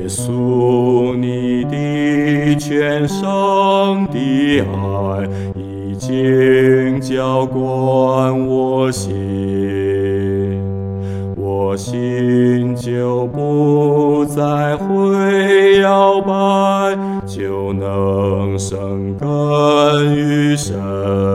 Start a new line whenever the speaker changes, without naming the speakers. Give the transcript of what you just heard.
稣，你的全胜的爱已经浇灌我心，我心就不再会摇摆，就能生根于神。